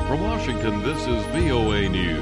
From Washington, this is VOA News.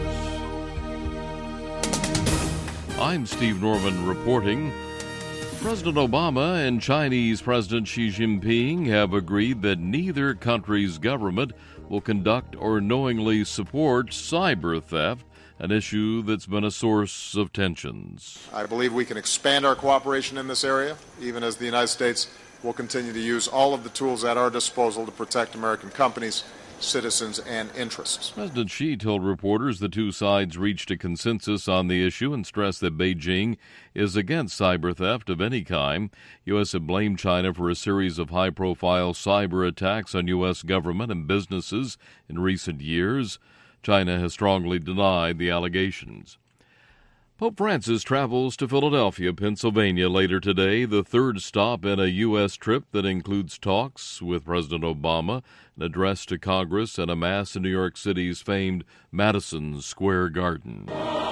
I'm Steve Norman reporting. President Obama and Chinese President Xi Jinping have agreed that neither country's government will conduct or knowingly support cyber theft, an issue that's been a source of tensions. I believe we can expand our cooperation in this area, even as the United States will continue to use all of the tools at our disposal to protect American companies, citizens, and interests. President Xi told reporters the two sides reached a consensus on the issue and stressed that Beijing is against cyber theft of any kind. U.S. had blamed China for a series of high-profile cyber attacks on U.S. government and businesses in recent years. China has strongly denied the allegations. Pope Francis travels to Philadelphia, Pennsylvania later today, the third stop in a U.S. trip that includes talks with President Obama, an address to Congress, and a mass in New York City's famed Madison Square Garden.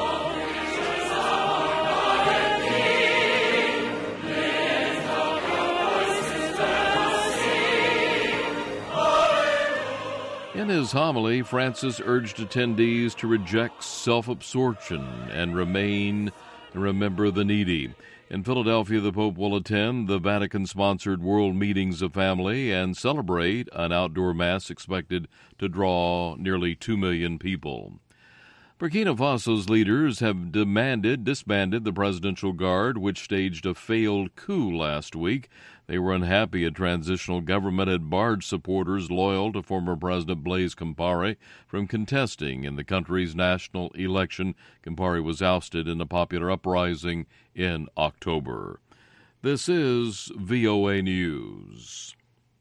In his homily, Francis urged attendees to reject self-absorption and remember the needy. In Philadelphia, the Pope will attend the Vatican-sponsored World Meetings of Family and celebrate an outdoor mass expected to draw nearly 2 million people. Burkina Faso's leaders have disbanded the Presidential Guard, which staged a failed coup last week. They were unhappy a transitional government had barred supporters loyal to former President Blaise Compaoré from contesting in the country's national election. Compaoré was ousted in a popular uprising in October. This is VOA News.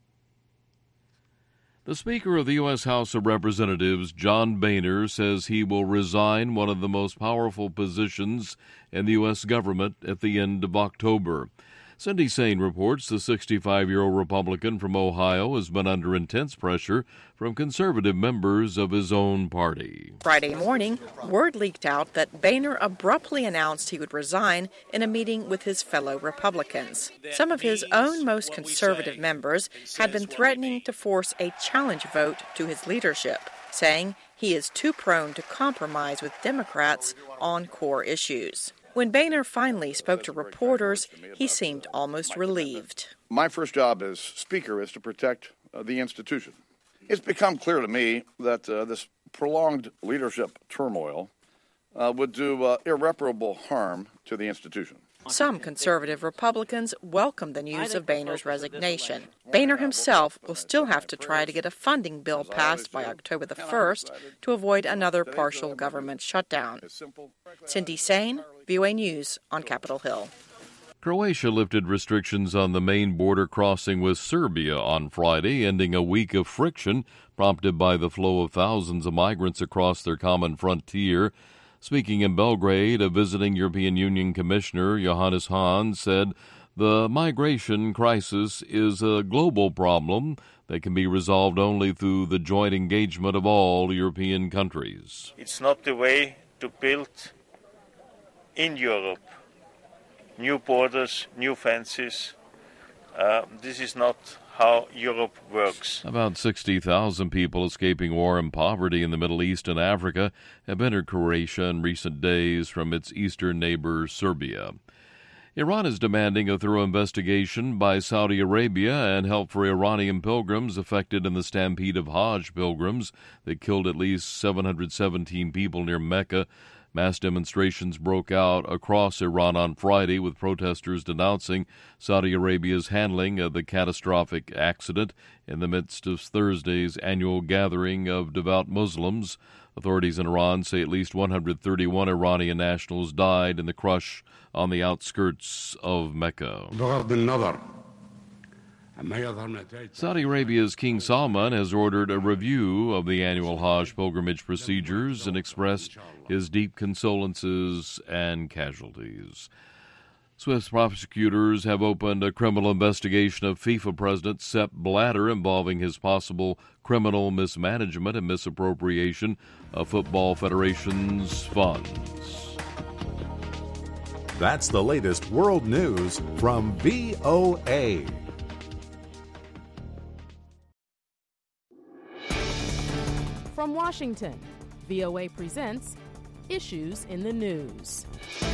The Speaker of the U.S. House of Representatives, John Boehner, says he will resign one of the most powerful positions in the U.S. government at the end of October. Cindy Saine reports the 65-year-old Republican from Ohio has been under intense pressure from conservative members of his own party. Friday morning, word leaked out that Boehner abruptly announced he would resign in a meeting with his fellow Republicans. Some of his own most conservative members had been threatening to force a challenge vote to his leadership, saying he is too prone to compromise with Democrats on core issues. When Boehner finally spoke to reporters, he seemed almost relieved. My first job as Speaker is to protect the institution. It's become clear to me that this prolonged leadership turmoil would do irreparable harm to the institution. Some conservative Republicans welcome the news of Boehner's resignation. Boehner himself will still have to try to get a funding bill passed by October the 1st to avoid another partial government shutdown. Cindy Saine, VOA News on Capitol Hill. Croatia lifted restrictions on the main border crossing with Serbia on Friday, ending a week of friction prompted by the flow of thousands of migrants across their common frontier. Speaking in Belgrade, a visiting European Union Commissioner, Johannes Hahn, said the migration crisis is a global problem that can be resolved only through the joint engagement of all European countries. It's not the way to build in Europe new borders, new fences. This is not how Europe works. About 60,000 people escaping war and poverty in the Middle East and Africa have entered Croatia in recent days from its eastern neighbor, Serbia. Iran is demanding a thorough investigation by Saudi Arabia and help for Iranian pilgrims affected in the stampede of Hajj pilgrims that killed at least 717 people near Mecca. Mass demonstrations broke out across Iran on Friday, with protesters denouncing Saudi Arabia's handling of the catastrophic accident in the midst of Thursday's annual gathering of devout Muslims. Authorities in Iran say at least 131 Iranian nationals died in the crush on the outskirts of Mecca. Saudi Arabia's King Salman has ordered a review of the annual Hajj pilgrimage procedures and expressed his deep condolences and casualties. Swiss prosecutors have opened a criminal investigation of FIFA President Sepp Blatter involving his possible criminal mismanagement and misappropriation of Football Federation's funds. That's the latest world news from VOA. From Washington, VOA presents Issues in the News.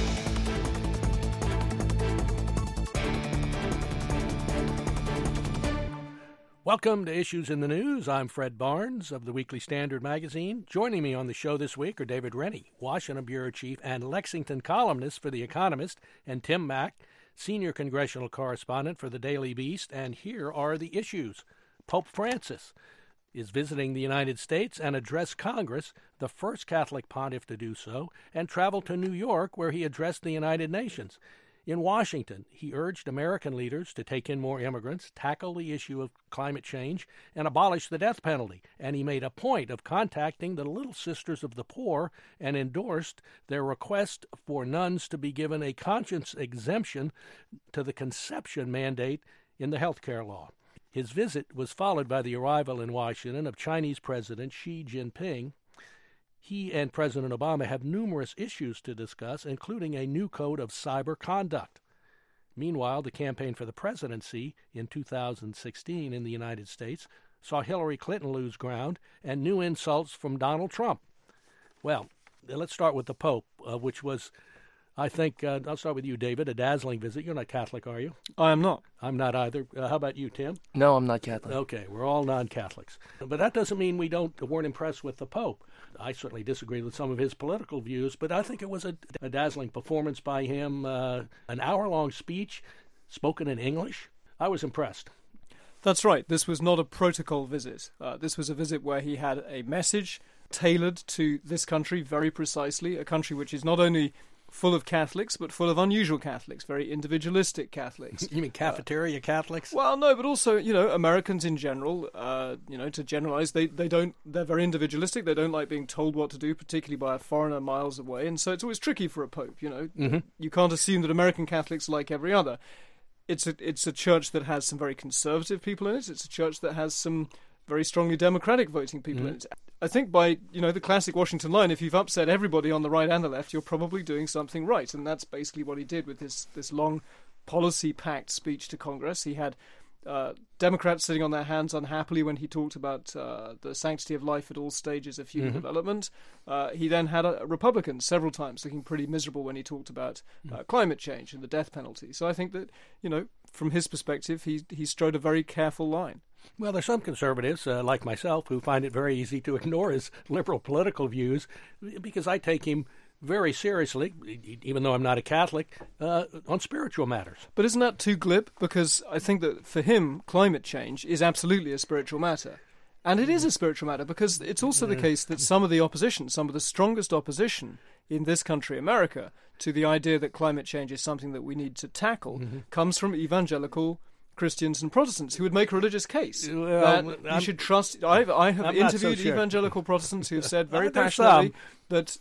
Welcome to Issues in the News. I'm Fred Barnes of the Weekly Standard magazine. Joining me on the show this week are David Rennie, Washington bureau chief and Lexington columnist for The Economist, and Tim Mak, senior congressional correspondent for the Daily Beast. And here are the issues. Pope Francis is visiting the United States and addressed Congress, the first Catholic pontiff to do so, and traveled to New York, where he addressed the United Nations. In Washington, he urged American leaders to take in more immigrants, tackle the issue of climate change, and abolish the death penalty. And he made a point of contacting the Little Sisters of the Poor and endorsed their request for nuns to be given a conscience exemption to the conception mandate in the health care law. His visit was followed by the arrival in Washington of Chinese President Xi Jinping. He and President Obama have numerous issues to discuss, including a new code of cyber conduct. Meanwhile, the campaign for the presidency in 2016 in the United States saw Hillary Clinton lose ground and new insults from Donald Trump. Well, let's start with the Pope, which was, I think, I'll start with you, David, a dazzling visit. You're not Catholic, are you? I am not. I'm not either. How about you, Tim? No, I'm not Catholic. Okay, we're all non-Catholics. But that doesn't mean we weren't impressed with the Pope. I certainly disagree with some of his political views, but I think it was a dazzling performance by him, an hour-long speech spoken in English. I was impressed. That's right. This was not a protocol visit. This was a visit where he had a message tailored to this country very precisely, a country which is not only full of Catholics, but full of unusual Catholics, very individualistic Catholics. You mean cafeteria Catholics? Well, no, but also, Americans in general, to generalize, they're very individualistic. They don't like being told what to do, particularly by a foreigner miles away. And so it's always tricky for a pope, Mm-hmm. You can't assume that American Catholics are like every other. It's a church that has some very conservative people in it. It's a church that has some very strongly democratic voting people in it. I think by, the classic Washington line, if you've upset everybody on the right and the left, you're probably doing something right. And that's basically what he did with this long policy-packed speech to Congress. He had Democrats sitting on their hands unhappily when he talked about the sanctity of life at all stages of human development. He then had Republicans several times looking pretty miserable when he talked about climate change and the death penalty. So I think that, from his perspective, he strode a very careful line. Well, there's some conservatives, like myself, who find it very easy to ignore his liberal political views because I take him very seriously, even though I'm not a Catholic, on spiritual matters. But isn't that too glib? Because I think that for him, climate change is absolutely a spiritual matter. And it is a spiritual matter because it's also the case that some of the strongest opposition in this country, America, to the idea that climate change is something that we need to tackle, comes from evangelical Christians and Protestants who would make a religious case that you should trust. I have interviewed evangelical Protestants who have said very passionately that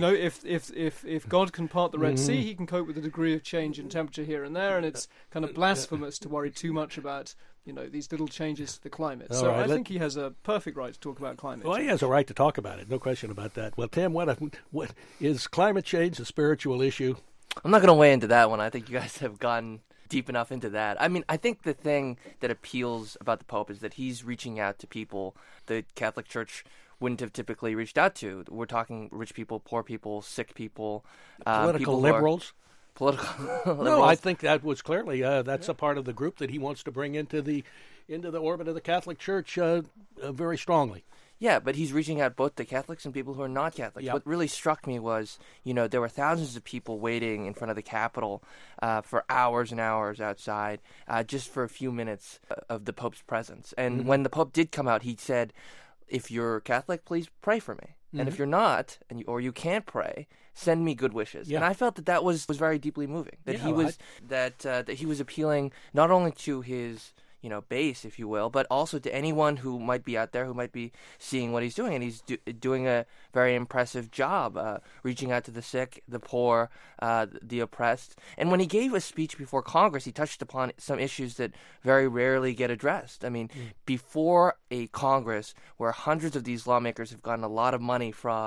if God can part the Red Sea, he can cope with a degree of change in temperature here and there, and it's kind of blasphemous to worry too much about these little changes to the climate. So I think he has a perfect right to talk about climate change. Well, he has a right to talk about it, no question about that. Well, Tim, what is climate change a spiritual issue? I'm not going to weigh into that one. I think you guys have gotten deep enough into that. I mean, I think the thing that appeals about the Pope is that he's reaching out to people the Catholic Church wouldn't have typically reached out to. We're talking rich people, poor people, sick people. Political liberals? No, I think that was clearly, that's a part of the group that he wants to bring into the orbit of the Catholic Church very strongly. Yeah, but he's reaching out both to Catholics and people who are not Catholic. Yep. What really struck me was, there were thousands of people waiting in front of the Capitol for hours and hours outside just for a few minutes of the Pope's presence. And when the Pope did come out, he said, if you're Catholic, please pray for me. And if you're not, or you can't pray, send me good wishes. Yeah. And I felt that was very deeply moving. That he was appealing not only to his base, if you will, but also to anyone who might be out there who might be seeing what he's doing. And he's doing a very impressive job reaching out to the sick, the poor, the oppressed. And when he gave a speech before Congress, he touched upon some issues that very rarely get addressed. I mean, before a Congress where hundreds of these lawmakers have gotten a lot of money from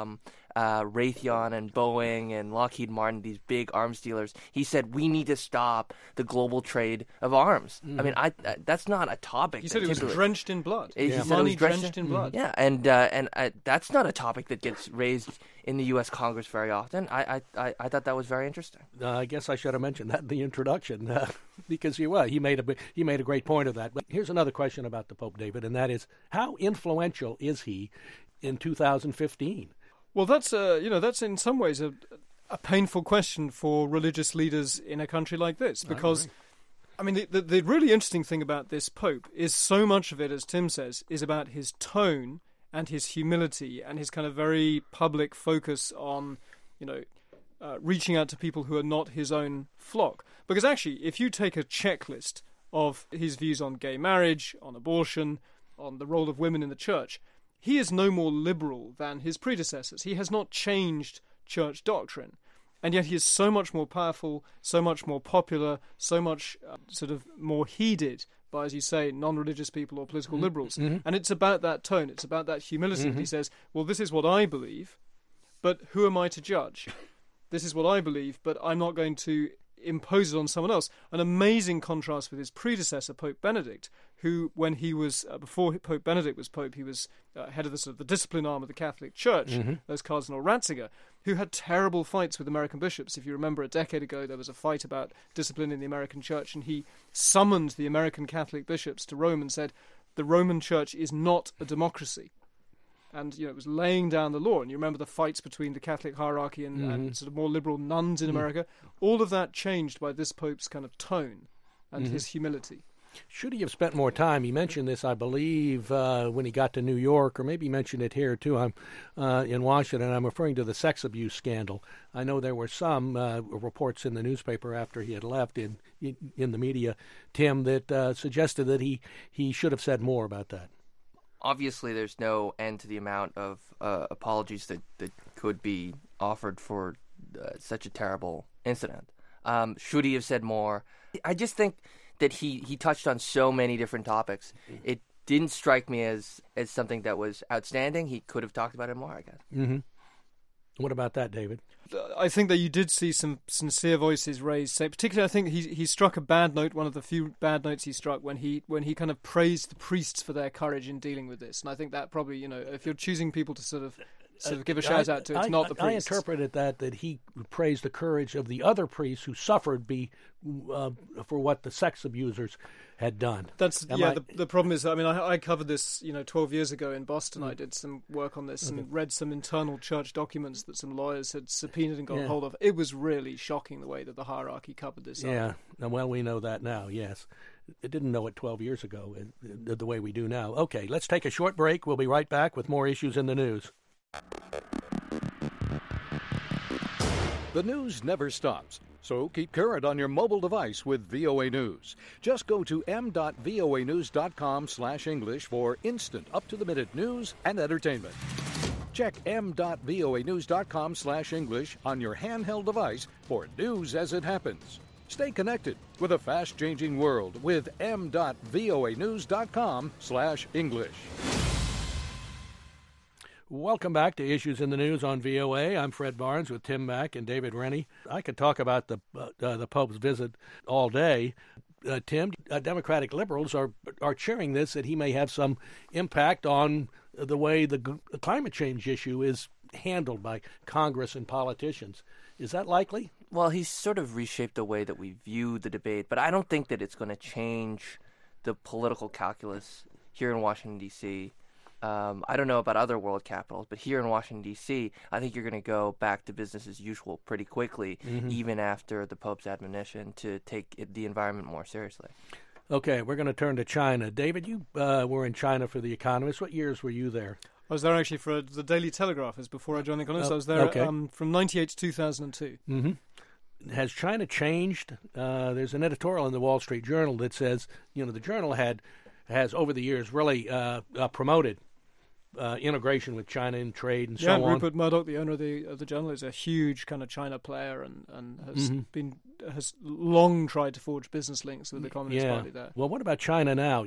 Raytheon and Boeing and Lockheed Martin, these big arms dealers. He said, we need to stop the global trade of arms. I mean, that's not a topic. He said it was drenched in blood. He said Money it was drenched in blood. Yeah, and that's not a topic that gets raised in the U.S. Congress very often. I thought that was very interesting. I guess I should have mentioned that in the introduction because he made a great point of that. But here's another question about the Pope, David, and that is, how influential is he in 2015? Well, that's in some ways a painful question for religious leaders in a country like this, because I mean, the really interesting thing about this Pope is so much of it, as Tim says, is about his tone and his humility and his kind of very public focus on, reaching out to people who are not his own flock. Because actually, if you take a checklist of his views on gay marriage, on abortion, on the role of women in the church, he is no more liberal than his predecessors. He has not changed church doctrine. And yet he is so much more powerful, so much more popular, so much sort of more heeded by, as you say, non-religious people or political liberals. And it's about that tone, it's about that humility that he says, well, this is what I believe, but who am I to judge? This is what I believe, but I'm not going to impose it on someone else. An amazing contrast with his predecessor, Pope Benedict, who, when he was, before Pope Benedict was Pope, he was head of the sort of the discipline arm of the Catholic Church, as Cardinal Ratzinger, who had terrible fights with American bishops. If you remember, a decade ago, there was a fight about discipline in the American Church, and he summoned the American Catholic bishops to Rome and said, the Roman Church is not a democracy. And, it was laying down the law. And you remember the fights between the Catholic hierarchy and sort of more liberal nuns in America. All of that changed by this Pope's kind of tone and his humility. Should he have spent more time? He mentioned this, I believe, when he got to New York, or maybe he mentioned it here, too. I'm in Washington. I'm referring to the sex abuse scandal. I know there were some reports in the newspaper after he had left in the media, Tim, that suggested that he should have said more about that. Obviously, there's no end to the amount of apologies that could be offered for such a terrible incident. Should he have said more? I just think that he touched on so many different topics. It didn't strike me as something that was outstanding. He could have talked about it more, I guess. What about that, David? I think that you did see some sincere voices raised. Say, particularly, I think he struck a bad note. One of the few bad notes he struck when he kind of praised the priests for their courage in dealing with this. And I think that probably, if you're choosing people to sort of give a shout out to, it's not the priests. I interpreted that he praised the courage of the other priests who suffered for what the sex abusers had done. The problem is, I covered this 12 years ago in Boston. I did some work on this and read some internal church documents that some lawyers had subpoenaed and got hold of. It was really shocking the way that the hierarchy covered this up. Yeah, well, we know that now, yes. I didn't know it 12 years ago the way we do now. Okay, let's take a short break. We'll be right back with more issues in the news. The news never stops, so keep current on your mobile device with VOA News. Just go to m.voanews.com/English for instant, up-to-the-minute news and entertainment. Check m.voanews.com/English on your handheld device for news as it happens. Stay connected with a fast-changing world with m.voanews.com/English. Welcome back to Issues in the News on VOA. I'm Fred Barnes with Tim Mack and David Rennie. I could talk about the Pope's visit all day. Tim, Democratic liberals are cheering this, that he may have some impact on the way the climate change issue is handled by Congress and politicians. Is that likely? Well, he's sort of reshaped the way that we view the debate, but I don't think that it's going to change the political calculus here in Washington, D.C. I don't know about other world capitals, but here in Washington, D.C., I think you're going to go back to business as usual pretty quickly, even after the Pope's admonition to take the environment more seriously. Okay, we're going to turn to China. David, you were in China for The Economist. What years were you there? I was there actually for the Daily Telegraph. As before I joined The Economist. I was there from 98 to 2002. Has China changed? There's an editorial in the Wall Street Journal that says, the journal has over the years really promoted integration with China in trade and so on. Yeah, Rupert Murdoch, the owner of the journal, is a huge kind of China player and has long tried to forge business links with the Communist Party there. Well, what about China now?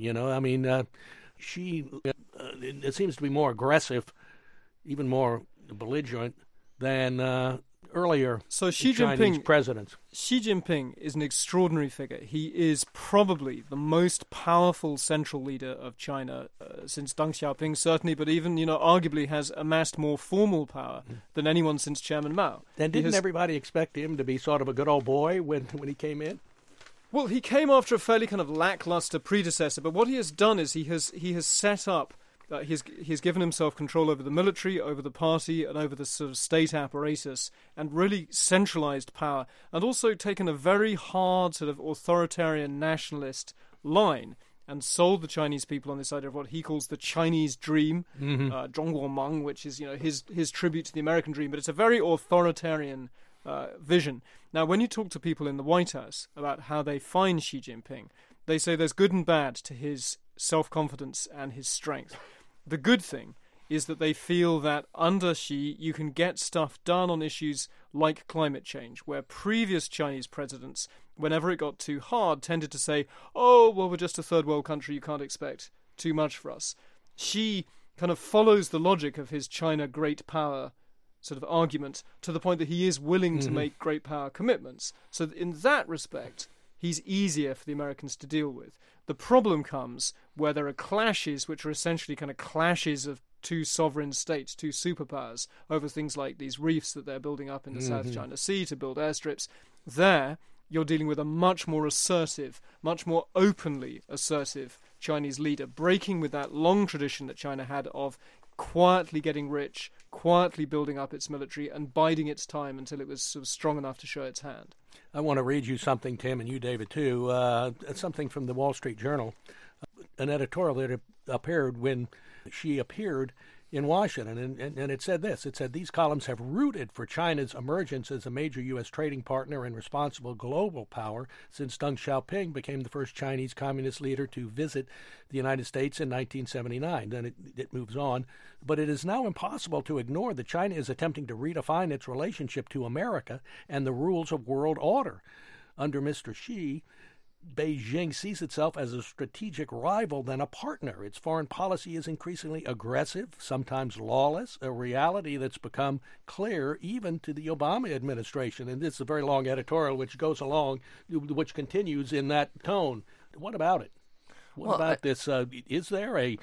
She it seems to be more aggressive, even more belligerent than earlier Xi Chinese Jinping, presidents. Xi Jinping is an extraordinary figure. He is probably the most powerful central leader of China since Deng Xiaoping, certainly, but even, arguably has amassed more formal power than anyone since Chairman Mao. And didn't everybody expect him to be sort of a good old boy when he came in? Well, he came after a fairly kind of lackluster predecessor, but what he has done is he has set up. He's given himself control over the military, over the party, and over the sort of state apparatus, and really centralized power, and also taken a very hard sort of authoritarian nationalist line and sold the Chinese people on this idea of what he calls the Chinese dream, Zhongguomeng, which is his tribute to the American dream, but it's a very authoritarian vision. Now, when you talk to people in the White House about how they find Xi Jinping, they say there's good and bad to his self-confidence and his strength. The good thing is that they feel that under Xi you can get stuff done on issues like climate change, where previous Chinese presidents, whenever it got too hard, tended to say, oh, well, we're just a third world country, you can't expect too much for us. Xi kind of follows the logic of his China great power sort of argument to the point that he is willing to make great power commitments. So in that respect, he's easier for the Americans to deal with. The problem comes where there are clashes, which are essentially kind of clashes of two sovereign states, two superpowers, over things like these reefs that they're building up in the South China Sea to build airstrips. There, you're dealing with a much more assertive, much more openly assertive Chinese leader, breaking with that long tradition that China had of quietly getting rich, quietly building up its military, and biding its time until it was sort of strong enough to show its hand. I want to read you something, Tim, and you, David, too. Something from the Wall Street Journal, an editorial that appeared when she appeared in Washington, and it said this. It said, these columns have rooted for China's emergence as a major U.S. trading partner and responsible global power since Deng Xiaoping became the first Chinese communist leader to visit the United States in 1979. Then it moves on. But it is now impossible to ignore that China is attempting to redefine its relationship to America and the rules of world order. Under Mr. Xi, Beijing sees itself as a strategic rival than a partner. Its foreign policy is increasingly aggressive, sometimes lawless, a reality that's become clear even to the Obama administration. And this is a very long editorial which goes along, which continues in that tone. What about it? What about this? Is there a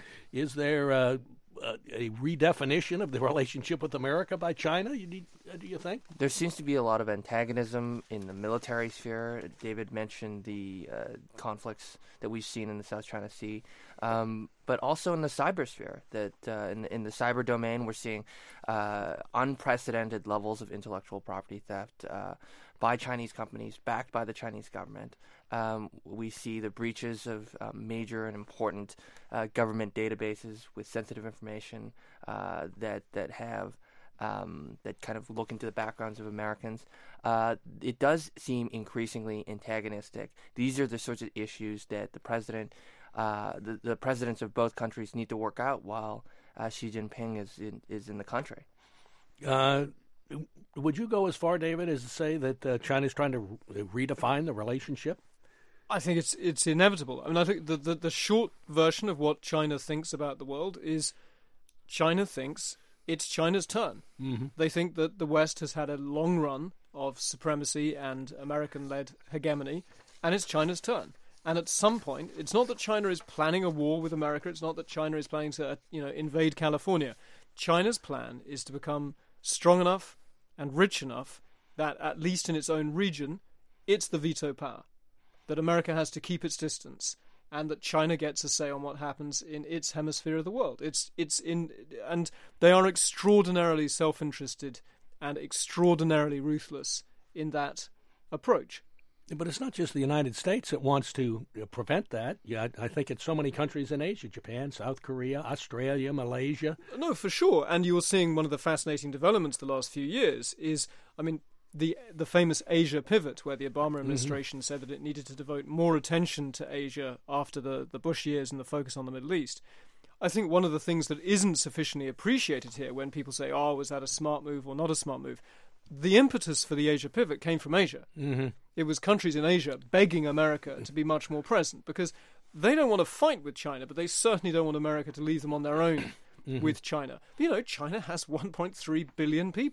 redefinition of the relationship with America by China, do you think? There seems to be a lot of antagonism in the military sphere. David mentioned the conflicts that we've seen in the South China Sea, but also in the cyber sphere. That in the cyber domain, we're seeing unprecedented levels of intellectual property theft by Chinese companies, backed by the Chinese government. We see the breaches of major and important government databases with sensitive information that kind of look into the backgrounds of Americans. It does seem increasingly antagonistic. These are the sorts of issues that the presidents of both countries need to work out while Xi Jinping is in the country. Would you go as far, David, as to say that China is trying to redefine the relationship? I think it's inevitable. I mean, I think the short version of what China thinks about the world is China thinks it's China's turn. Mm-hmm. They think that the West has had a long run of supremacy and American-led hegemony, and it's China's turn. And at some point, it's not that China is planning a war with America. It's not that China is planning to invade California. China's plan is to become strong enough and rich enough that, at least in its own region, it's the veto power. That America has to keep its distance, and that China gets a say on what happens in its hemisphere of the world. And they are extraordinarily self-interested and extraordinarily ruthless in that approach. But it's not just the United States that wants to prevent that. Yeah, I think it's so many countries in Asia: Japan, South Korea, Australia, Malaysia. No, for sure. And you're seeing one of the fascinating developments the last few years is, I mean, the famous Asia pivot, where the Obama administration said that it needed to devote more attention to Asia after the Bush years and the focus on the Middle East. I think one of the things that isn't sufficiently appreciated here when people say, oh, was that a smart move or not a smart move? The impetus for the Asia pivot came from Asia. Mm-hmm. It was countries in Asia begging America to be much more present because they don't want to fight with China, but they certainly don't want America to leave them on their own with China. But, China has 1.3 billion people.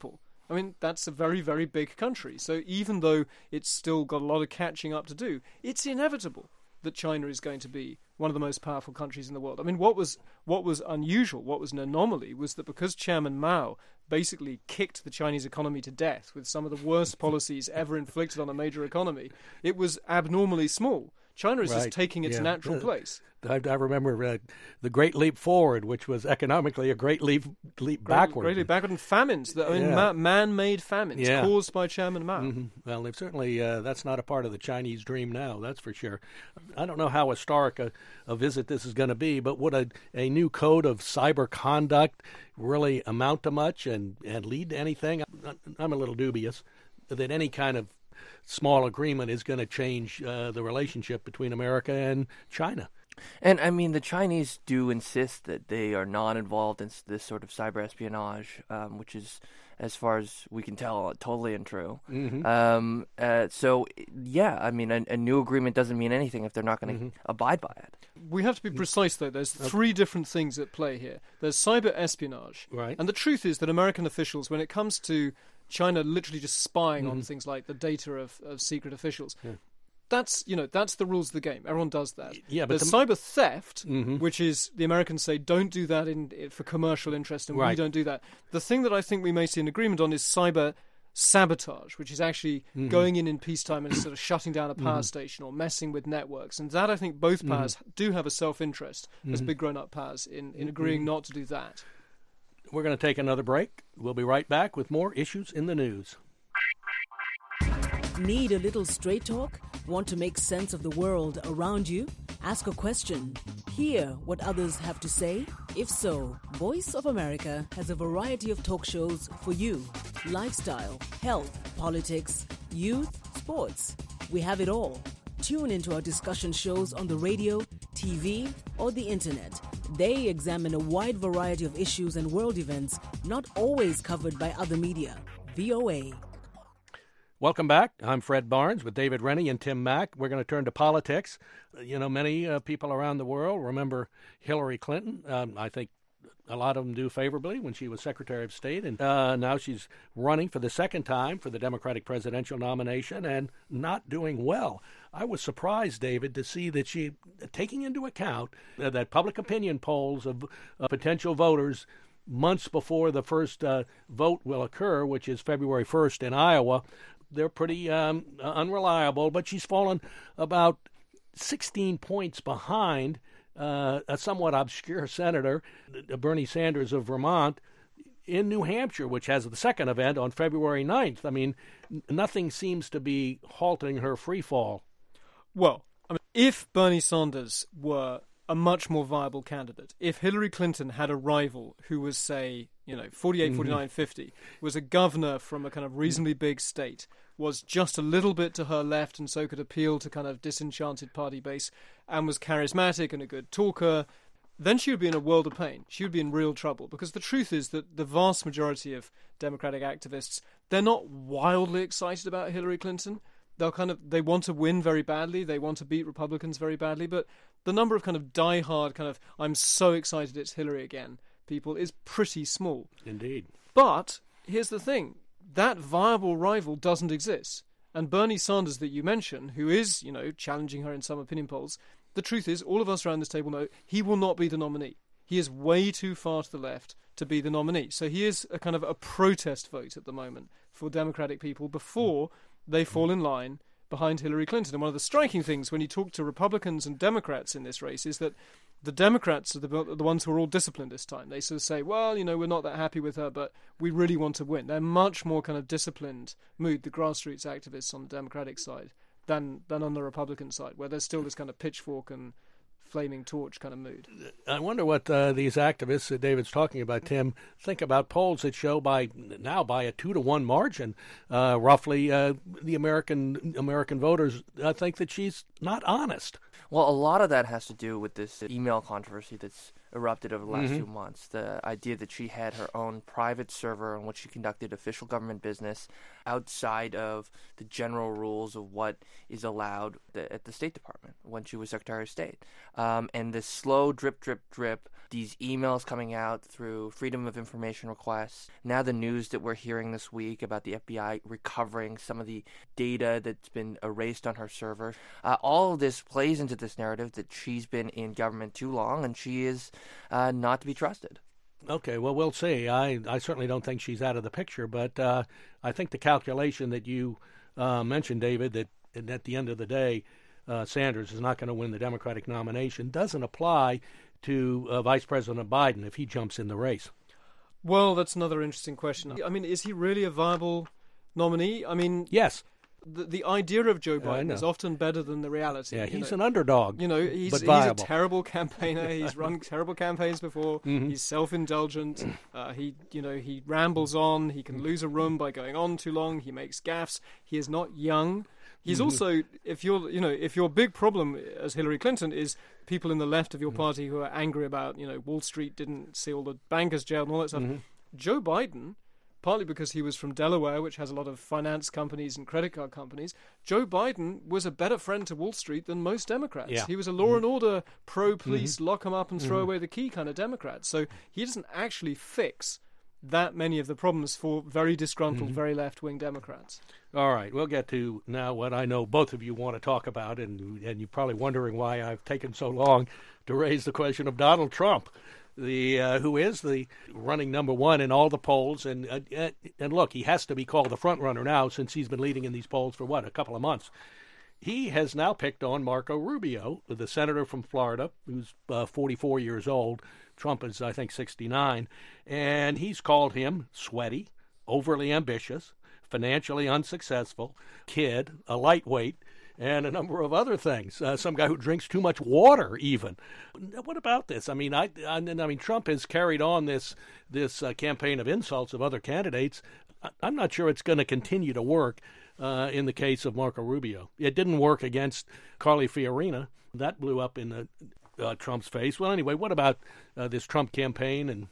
I mean, that's a very, very big country. So even though it's still got a lot of catching up to do, it's inevitable that China is going to be one of the most powerful countries in the world. I mean, what was unusual, what was an anomaly, was that because Chairman Mao basically kicked the Chinese economy to death with some of the worst policies ever inflicted on a major economy, it was abnormally small. China is just taking its natural place. I remember the Great Leap Forward, which was economically a great leap backward. Great leap backward, and famines. Man-made famines caused by Chairman Mao. Mm-hmm. Well, they've certainly that's not a part of the Chinese dream now, that's for sure. I don't know how historic a visit this is going to be, but would a new code of cyber conduct really amount to much and lead to anything? I'm a little dubious that any kind of small agreement is going to change the relationship between America and China. And, I mean, the Chinese do insist that they are not involved in this sort of cyber espionage, which is, as far as we can tell, totally untrue. Mm-hmm. So, yeah, I mean, a new agreement doesn't mean anything if they're not going to abide by it. We have to be precise, though. There's three different things at play here. There's cyber espionage. Right. And the truth is that American officials, when it comes to China literally just spying on things like the data of secret officials, that's the rules of the game. Everyone does that. Yeah, but there's cyber theft, which is the Americans say don't do that for commercial interest, and we don't do that. The thing that I think we may see an agreement on is cyber sabotage, which is actually going in peacetime and sort of shutting down a power station or messing with networks. And that I think both powers do have a self-interest as big grown-up powers in agreeing not to do that. We're going to take another break. We'll be right back with more issues in the news. Need a little straight talk? Want to make sense of the world around you? Ask a question. Hear what others have to say? If so, Voice of America has a variety of talk shows for you. Lifestyle, health, politics, youth, sports. We have it all. Tune into our discussion shows on the radio, TV, or the internet. They examine a wide variety of issues and world events not always covered by other media. VOA. Welcome back. I'm Fred Barnes with David Rennie and Tim Mack. We're going to turn to politics. Many people around the world remember Hillary Clinton. I think a lot of them do favorably when she was Secretary of State. And now she's running for the second time for the Democratic presidential nomination and not doing well. I was surprised, David, to see that she, taking into account that public opinion polls of potential voters months before the first vote will occur, which is February 1st in Iowa, they're pretty unreliable. But she's fallen about 16 points behind a somewhat obscure senator, Bernie Sanders of Vermont, in New Hampshire, which has the second event on February 9th. I mean, nothing seems to be halting her free fall. Well, I mean, if Bernie Sanders were a much more viable candidate, if Hillary Clinton had a rival who was, say, 48, 49, 50, was a governor from a kind of reasonably big state, was just a little bit to her left and so could appeal to kind of disenchanted party base, and was charismatic and a good talker, then she would be in a world of pain. She would be in real trouble, because the truth is that the vast majority of Democratic activists, they're not wildly excited about Hillary Clinton. They want to win very badly, they want to beat Republicans very badly, but the number of kind of diehard kind of I'm so excited it's Hillary again people is pretty small. Indeed. But here's the thing, that viable rival doesn't exist. And Bernie Sanders that you mentioned, who is, challenging her in some opinion polls, the truth is, all of us around this table know he will not be the nominee. He is way too far to the left to be the nominee. So he is a kind of a protest vote at the moment for Democratic people before they fall in line behind Hillary Clinton. And one of the striking things when you talk to Republicans and Democrats in this race is that the Democrats are the ones who are all disciplined this time. They sort of say, well, we're not that happy with her, but we really want to win. They're much more kind of disciplined mood, the grassroots activists on the Democratic side, than on the Republican side, where there's still this kind of pitchfork and flaming torch kind of mood. I wonder what these activists that David's talking about, Tim, think about polls that show by a 2-1 margin, roughly, the American voters think that she's not honest. Well, a lot of that has to do with this email controversy that's erupted over the last few months. The idea that she had her own private server on which she conducted official government business outside of the general rules of what is allowed at the State Department when she was Secretary of State. And this slow drip, drip, drip, these emails coming out through Freedom of Information requests, now the news that we're hearing this week about the FBI recovering some of the data that's been erased on her server, all of this plays into this narrative that she's been in government too long and she is not to be trusted. Okay, well, we'll see. I certainly don't think she's out of the picture, but I think the calculation that you mentioned, David, that at the end of the day, Sanders is not going to win the Democratic nomination, doesn't apply to Vice President Biden if he jumps in the race. Well, that's another interesting question. I mean, is he really a viable nominee? I mean, yes. The idea of Joe Biden is often better than the reality. Yeah, he's an underdog. He's a terrible campaigner. He's run terrible campaigns before. He's self-indulgent. He rambles on. He can lose a room by going on too long. He makes gaffes. He is not young. He's also, if your big problem as Hillary Clinton is people in the left of your party who are angry about, Wall Street didn't see all the bankers jailed and all that stuff. Joe Biden, partly because he was from Delaware, which has a lot of finance companies and credit card companies, Joe Biden was a better friend to Wall Street than most Democrats. Yeah. He was a law and order, pro-police, lock them up and throw away the key kind of Democrat. So he doesn't actually fix that many of the problems for very disgruntled, very left-wing Democrats. All right, we'll get to now what I know both of you want to talk about, and you're probably wondering why I've taken so long to raise the question of Donald Trump, who is the running number one in all the polls, and look, he has to be called the front runner now since he's been leading in these polls for a couple of months. He has now picked on Marco Rubio, the senator from Florida, who's 44 years old. Trump is, I think, 69, and he's called him sweaty, overly ambitious, financially unsuccessful, kid, a lightweight, and a number of other things. Some guy who drinks too much water, even. What about this? I mean, Trump has carried on this campaign of insults of other candidates. I'm not sure it's going to continue to work in the case of Marco Rubio. It didn't work against Carly Fiorina. That blew up in Trump's face. Well, anyway, what about this Trump campaign?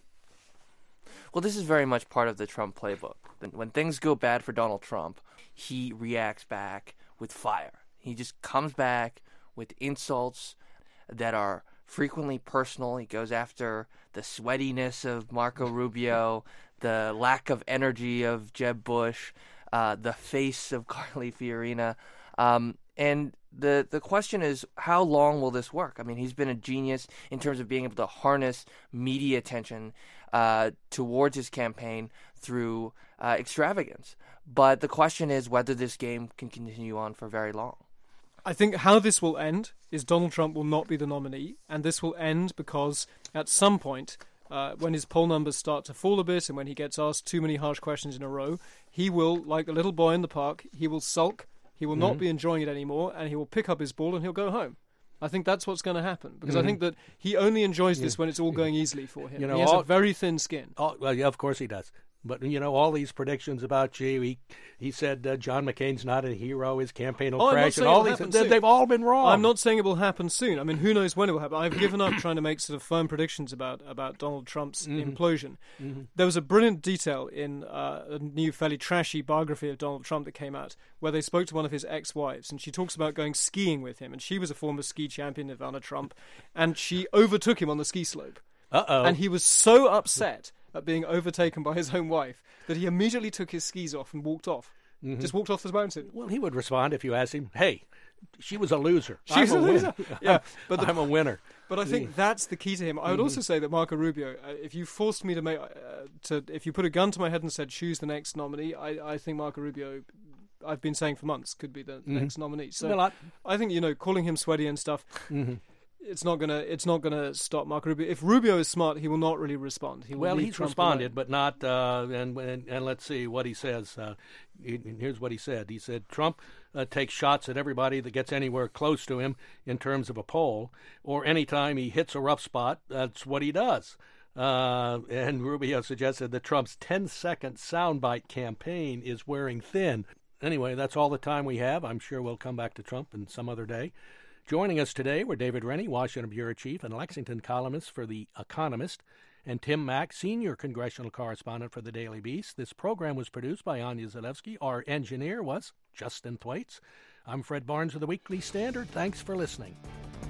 Well, this is very much part of the Trump playbook. When things go bad for Donald Trump, he reacts back with fire. He just comes back with insults that are frequently personal. He goes after the sweatiness of Marco Rubio, the lack of energy of Jeb Bush, the face of Carly Fiorina. And the question is, how long will this work? I mean, he's been a genius in terms of being able to harness media attention towards his campaign through extravagance. But the question is whether this game can continue on for very long. I think how this will end is Donald Trump will not be the nominee, and this will end because at some point, when his poll numbers start to fall a bit and when he gets asked too many harsh questions in a row, he will, like a little boy in the park, he will sulk, he will not be enjoying it anymore, and he will pick up his ball and he'll go home. I think that's what's going to happen, because I think that he only enjoys this when it's all going easily for him. He has a very thin skin. Well, yeah, of course he does. But, all these predictions about, he said John McCain's not a hero, his campaign will crash, and all these, they've all been wrong. I'm not saying it will happen soon. I mean, who knows when it will happen. I've given up trying to make sort of firm predictions about Donald Trump's implosion. There was a brilliant detail in a new fairly trashy biography of Donald Trump that came out, where they spoke to one of his ex-wives, and she talks about going skiing with him, and she was a former ski champion, Ivana Trump, and she overtook him on the ski slope. And he was so upset at being overtaken by his own wife that he immediately took his skis off and walked off. Just walked off the mountain. Well, he would respond if you asked him, hey, she was a loser. She's a loser. Yeah, but I'm a winner. But I think that's the key to him. I would also say that Marco Rubio, if you forced me to make, if you put a gun to my head and said choose the next nominee, I think Marco Rubio, I've been saying for months, could be the next nominee. So I think calling him sweaty and stuff. It's not gonna stop Marco Rubio. If Rubio is smart, he will not really respond. He's Trump responded, but not. And let's see what he says. Here's what he said. He said Trump takes shots at everybody that gets anywhere close to him in terms of a poll, or anytime he hits a rough spot. That's what he does. And Rubio suggested that Trump's 10-second soundbite campaign is wearing thin. Anyway, that's all the time we have. I'm sure we'll come back to Trump in some other day. Joining us today were David Rennie, Washington Bureau Chief and Lexington columnist for The Economist, and Tim Mack, Senior Congressional Correspondent for The Daily Beast. This program was produced by Anya Zalewski. Our engineer was Justin Thwaites. I'm Fred Barnes of the Weekly Standard. Thanks for listening.